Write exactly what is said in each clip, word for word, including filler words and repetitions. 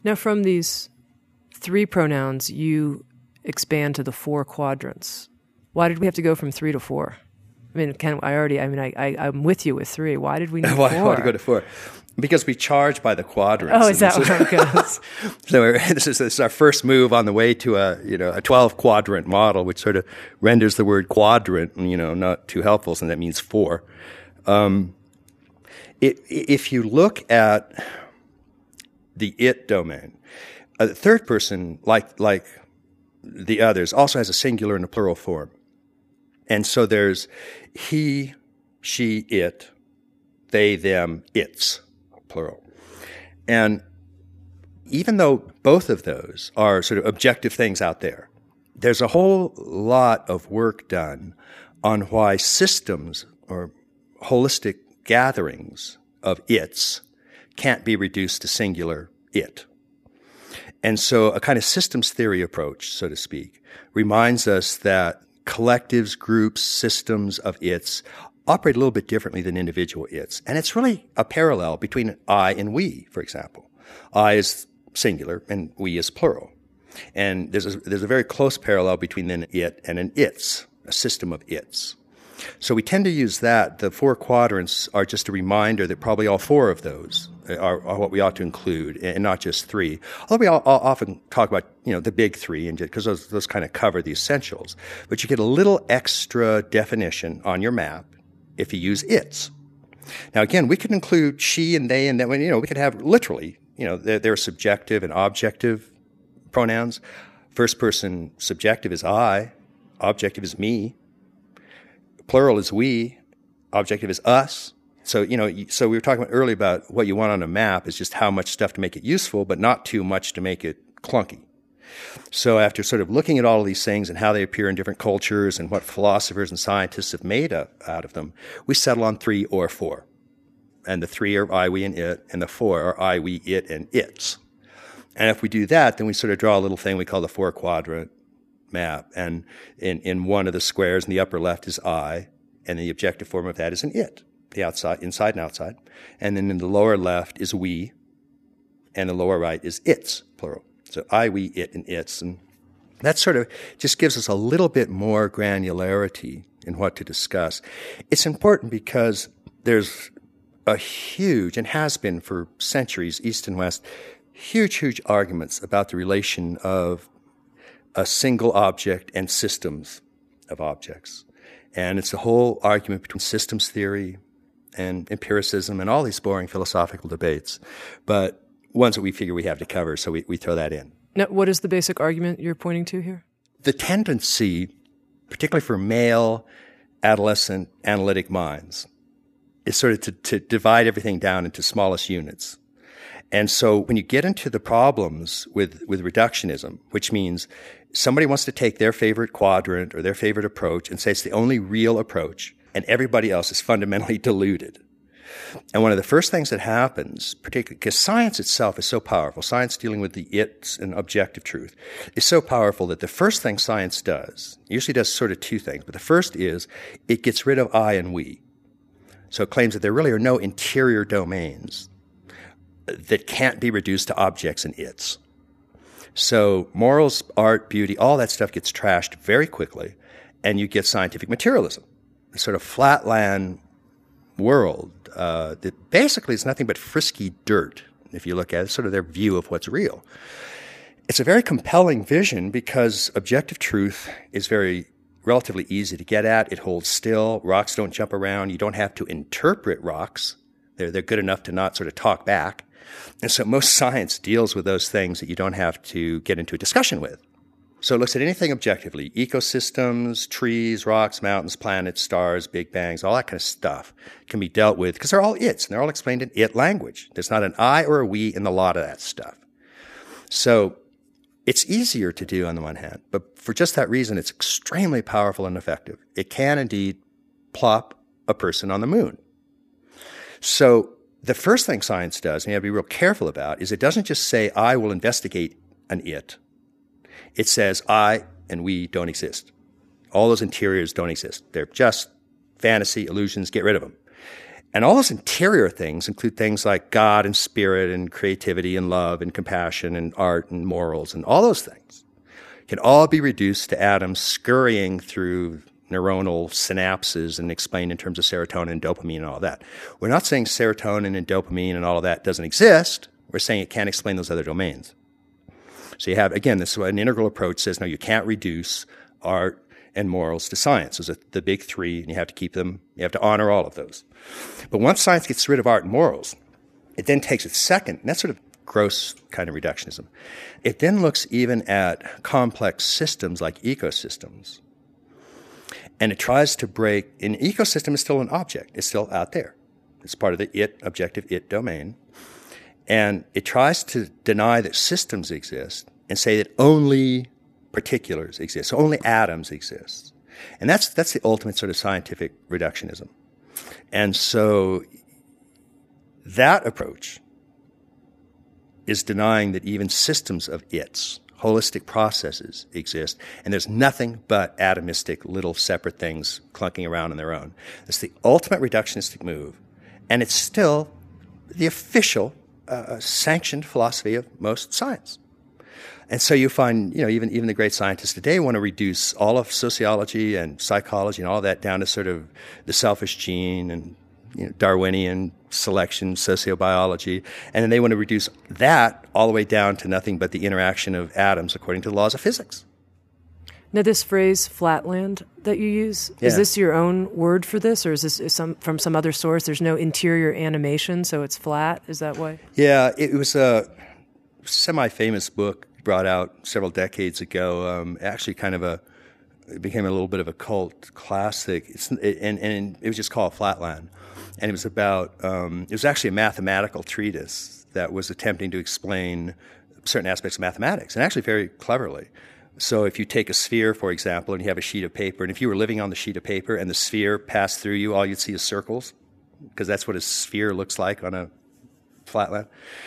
Now, from these three pronouns, you expand to the four quadrants. Why did we have to go from three to four? I mean, can I already, I mean, I, I, I'm with you with three. Why did we need Why, four? Why to go to four? Because we charge by the quadrants. Oh, is that how it goes? So this is, this is our first move on the way to a, you know, a twelve quadrant model, which sort of renders the word quadrant, you know, not too helpful, and that means four. Um, it, if you look at the it domain, a third person, like like the others, also has a singular and a plural form. And so there's he, she, it, they, them, its, plural. And even though both of those are sort of objective things out there, there's a whole lot of work done on why systems or holistic gatherings of its can't be reduced to singular it. And so a kind of systems theory approach, so to speak, reminds us that collectives, groups, systems of its operate a little bit differently than individual its. And it's really a parallel between I and we, for example. I is singular and we is plural. And there's a, there's a very close parallel between an it and an its, a system of its. So we tend to use that. The four quadrants are just a reminder that probably all four of those are, are what we ought to include, and not just three. Although we all, all often talk about, you know, the big three, and because those, those kind of cover the essentials. But you get a little extra definition on your map if you use its. Now, again, we could include she and they and them. You know, we could have literally, you know, they're, they're subjective and objective pronouns. First person subjective is I. Objective is me. Plural is we. Objective is us. So, you know, so we were talking about earlier about what you want on a map is just how much stuff to make it useful, but not too much to make it clunky. So after sort of looking at all of these things and how they appear in different cultures and what philosophers and scientists have made up out of them, we settle on three or four. And the three are I, we, and it, and the four are I, we, it, and its. And if we do that, then we sort of draw a little thing we call the four quadrant map. And in, in one of the squares in the upper left is I, and the objective form of that is an it, the outside, inside and outside. And then in the lower left is we, and the lower right is its, plural. So I, we, it, and its. And that sort of just gives us a little bit more granularity in what to discuss. It's important because there's a huge, and has been for centuries, East and West, huge, huge arguments about the relation of a single object and systems of objects. And it's a whole argument between systems theory and empiricism and all these boring philosophical debates, but ones that we figure we have to cover, so we, we throw that in. Now, what is the basic argument you're pointing to here? The tendency, particularly for male, adolescent, analytic minds, is sort of to, to divide everything down into smallest units. And so when you get into the problems with, with reductionism, which means somebody wants to take their favorite quadrant or their favorite approach and say it's the only real approach, and everybody else is fundamentally deluded. And one of the first things that happens, particularly because science itself is so powerful, science dealing with the its and objective truth, is so powerful that the first thing science does, usually does sort of two things, but the first is it gets rid of I and we. So it claims that there really are no interior domains that can't be reduced to objects and its. So morals, art, beauty, all that stuff gets trashed very quickly, and you get scientific materialism, a sort of flatland world uh, that basically is nothing but frisky dirt, if you look at it, sort of their view of what's real. It's a very compelling vision because objective truth is very relatively easy to get at. It holds still. Rocks don't jump around. You don't have to interpret rocks. They're, they're good enough to not sort of talk back. And so most science deals with those things that you don't have to get into a discussion with. So it looks at anything objectively, ecosystems, trees, rocks, mountains, planets, stars, big bangs, all that kind of stuff can be dealt with because they're all its, and they're all explained in it language. There's not an I or a we in a lot of that stuff. So it's easier to do on the one hand, but for just that reason, it's extremely powerful and effective. It can indeed plop a person on the moon. So the first thing science does, and you have to be real careful about, is it doesn't just say, I will investigate an it. It says, I and we don't exist. All those interiors don't exist. They're just fantasy, illusions, get rid of them. And all those interior things include things like God and spirit and creativity and love and compassion and art and morals and all those things can all be reduced to atoms scurrying through neuronal synapses and explained in terms of serotonin and dopamine and all that. We're not saying serotonin and dopamine and all of that doesn't exist. We're saying it can't explain those other domains. So you have, again, this is what an integral approach says, no, you can't reduce art and morals to science. Those are the big three, and you have to keep them, you have to honor all of those. But once science gets rid of art and morals, it then takes its second, and that's sort of gross kind of reductionism. It then looks even at complex systems like ecosystems. And it tries to break, an ecosystem is still an object. It's still out there. It's part of the it, objective it domain. And it tries to deny that systems exist and say that only particulars exist, so only atoms exist. And that's that's the ultimate sort of scientific reductionism. And so that approach is denying that even systems of its, holistic processes exist, and there's nothing but atomistic little separate things clunking around on their own. It's the ultimate reductionistic move, and it's still the official uh, sanctioned philosophy of most science. And so you find, you know, even even the great scientists today want to reduce all of sociology and psychology and all that down to sort of the selfish gene and, you know, Darwinian selection, sociobiology, and then they want to reduce that all the way down to nothing but the interaction of atoms according to the laws of physics. Now, this phrase "flatland" that you use, yeah. is this your own word for this, or is this is some from some other source? There's no interior animation, so it's flat. Is that why? Yeah, it was a semi-famous book brought out several decades ago. Um, actually, kind of a it became a little bit of a cult classic. It's, and and it was just called Flatland, and it was about um, it was actually a mathematical treatise that was attempting to explain certain aspects of mathematics, and actually very cleverly. So if you take a sphere, for example, and you have a sheet of paper, and if you were living on the sheet of paper and the sphere passed through you, all you'd see is circles, because that's what a sphere looks like on a flatland.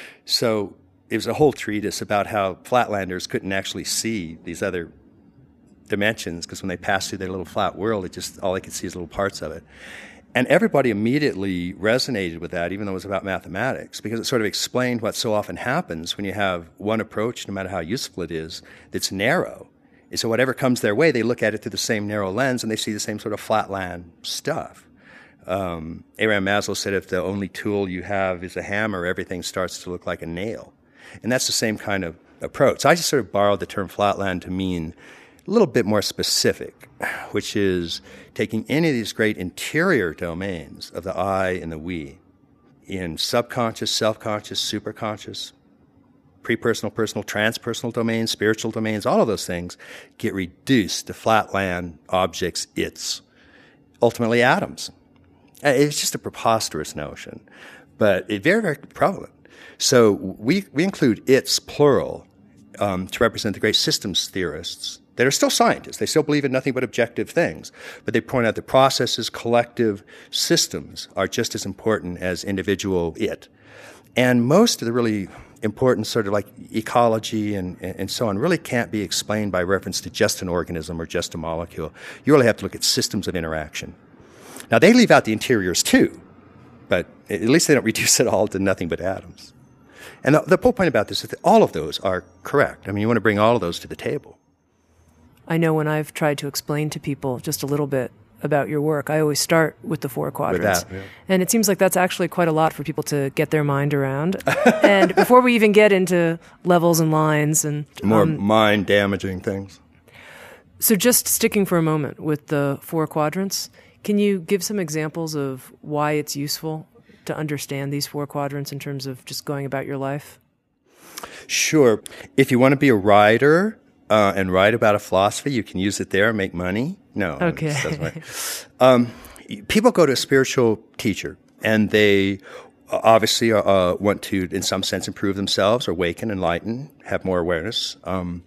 So it was a whole treatise about how flatlanders couldn't actually see these other dimensions, because when they passed through their little flat world, it just all they could see is little parts of it. And everybody immediately resonated with that, even though it was about mathematics, because it sort of explained what so often happens when you have one approach, no matter how useful it is, that's narrow. And so whatever comes their way, they look at it through the same narrow lens, and they see the same sort of flatland stuff. Um, Abraham Maslow said if the only tool you have is a hammer, everything starts to look like a nail. And that's the same kind of approach. So I just sort of borrowed the term flatland to mean a little bit more specific, which is taking any of these great interior domains of the I and the we in subconscious, self-conscious, superconscious, pre-personal, personal, transpersonal domains, spiritual domains, all of those things get reduced to flatland objects, its, ultimately atoms. It's just a preposterous notion, but it's very, very prevalent. So we, we include its, plural, um, to represent the great systems theorists that are still scientists. They still believe in nothing but objective things, but they point out that processes, collective systems are just as important as individual it. And most of the really important sort of like ecology and, and so on really can't be explained by reference to just an organism or just a molecule. You really have to look at systems of interaction. Now, they leave out the interiors too, but at least they don't reduce it all to nothing but atoms. And the, the whole point about this is that all of those are correct. I mean, you want to bring all of those to the table. I know when I've tried to explain to people just a little bit about your work, I always start with the four quadrants. With that, yeah. And it seems like that's actually quite a lot for people to get their mind around. And before we even get into levels and lines and more um, mind-damaging things. So just sticking for a moment with the four quadrants, can you give some examples of why it's useful to understand these four quadrants in terms of just going about your life? Sure. If you want to be a writer uh, and write about a philosophy, you can use it there and make money. No. Okay. um, people go to a spiritual teacher, and they obviously uh, want to, in some sense, improve themselves, awaken, enlighten, have more awareness. Um,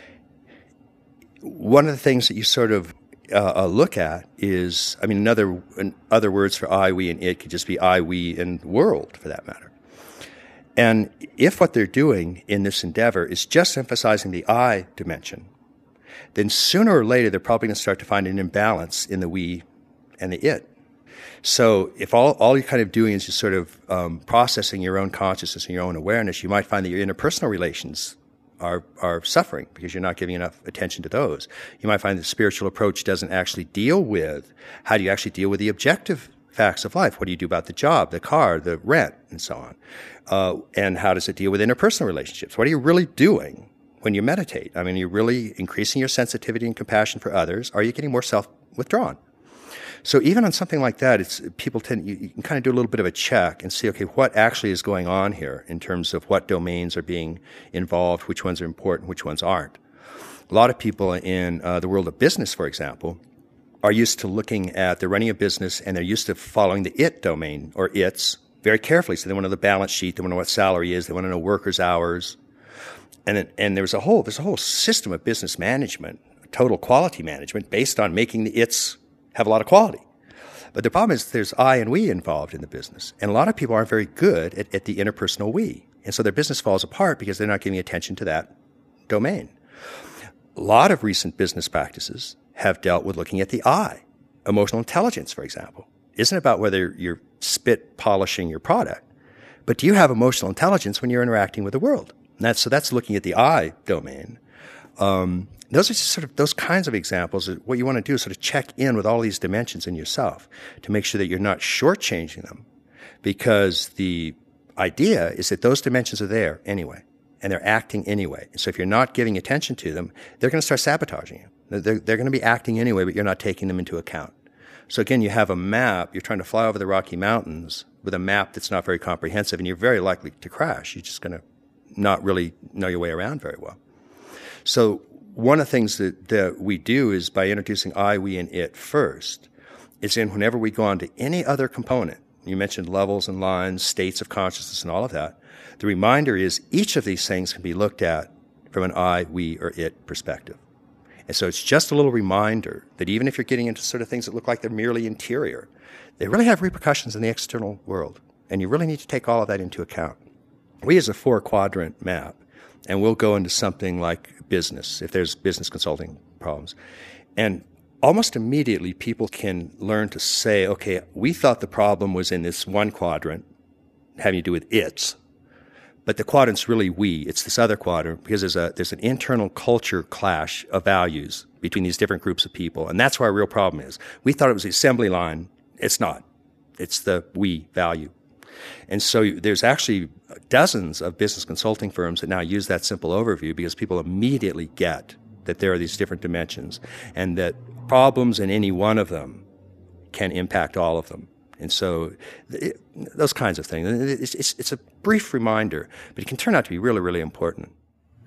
one of the things that you sort of uh, uh, look at is, I mean, another in other words for I, we, and it could just be I, we, and world, for that matter. And if what they're doing in this endeavor is just emphasizing the I dimension, then sooner or later they're probably going to start to find an imbalance in the we and the it. So if all, all you're kind of doing is just sort of um, processing your own consciousness and your own awareness, you might find that your interpersonal relations are are suffering because you're not giving enough attention to those. You might find that the spiritual approach doesn't actually deal with how do you actually deal with the objective facts of life. What do you do about the job, the car, the rent, and so on? Uh, and how does it deal with interpersonal relationships? What are you really doing when you meditate? I mean, are you really increasing your sensitivity and compassion for others? Are you getting more self-withdrawn? So even on something like that, it's people tend you, you can kind of do a little bit of a check and see, okay, what actually is going on here in terms of what domains are being involved, which ones are important, which ones aren't. A lot of people in uh, the world of business, for example, are used to looking at the running a business and they're used to following the it domain or its very carefully. So they want to know the balance sheet, they want to know what salary is, they want to know workers' hours, and then, and there's a whole there's a whole system of business management, total quality management, based on making the its have a lot of quality. But the problem is there's I and we involved in the business. And a lot of people aren't very good at, at the interpersonal we. And so their business falls apart because they're not giving attention to that domain. A lot of recent business practices have dealt with looking at the I. Emotional intelligence, for example, isn't about whether you're spit polishing your product, but do you have emotional intelligence when you're interacting with the world? And that's, so that's looking at the I domain. Um, Those are just sort of those kinds of examples. What you want to do is sort of check in with all these dimensions in yourself to make sure that you're not shortchanging them, because the idea is that those dimensions are there anyway, and they're acting anyway. And so if you're not giving attention to them, they're going to start sabotaging you. They're, they're going to be acting anyway, but you're not taking them into account. So again, you have a map. You're trying to fly over the Rocky Mountains with a map that's not very comprehensive, and you're very likely to crash. You're just going to not really know your way around very well. So one of the things that, that we do is by introducing I, we, and it first, is in whenever we go on to any other component, you mentioned levels and lines, states of consciousness, and all of that, the reminder is each of these things can be looked at from an I, we, or it perspective. And so it's just a little reminder that even if you're getting into sort of things that look like they're merely interior, they really have repercussions in the external world. And you really need to take all of that into account. We use a four-quadrant map, and we'll go into something like business, if there's business consulting problems. And almost immediately, people can learn to say, okay, we thought the problem was in this one quadrant, having to do with its, but the quadrant's really we. It's this other quadrant, because there's a there's an internal culture clash of values between these different groups of people. And that's where our real problem is. We thought it was the assembly line. It's not. It's the we value. And so there's actually dozens of business consulting firms that now use that simple overview because people immediately get that there are these different dimensions and that problems in any one of them can impact all of them. And so it, those kinds of things. It's, it's, it's a brief reminder, but it can turn out to be really, really important.